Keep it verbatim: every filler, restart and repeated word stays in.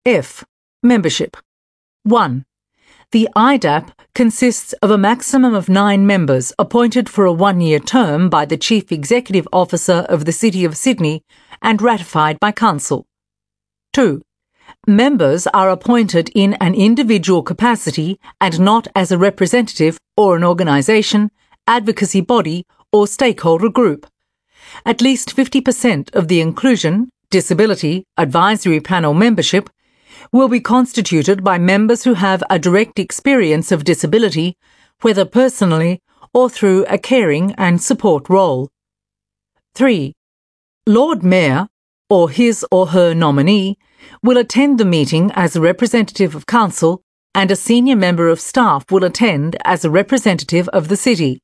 F. Membership. one. The I D A P consists of a maximum of nine members appointed for a one-year term by the Chief Executive Officer of the City of Sydney and ratified by Council. two. Members are appointed in an individual capacity and not as a representative or an organisation, advocacy body or stakeholder group. At least fifty percent of the Inclusion, Disability, Advisory Panel membership will be constituted by members who have a direct experience of disability, whether personally or through a caring and support role. three. Lord Mayor, or his or her nominee, will attend the meeting as a representative of Council, and a senior member of staff will attend as a representative of the City.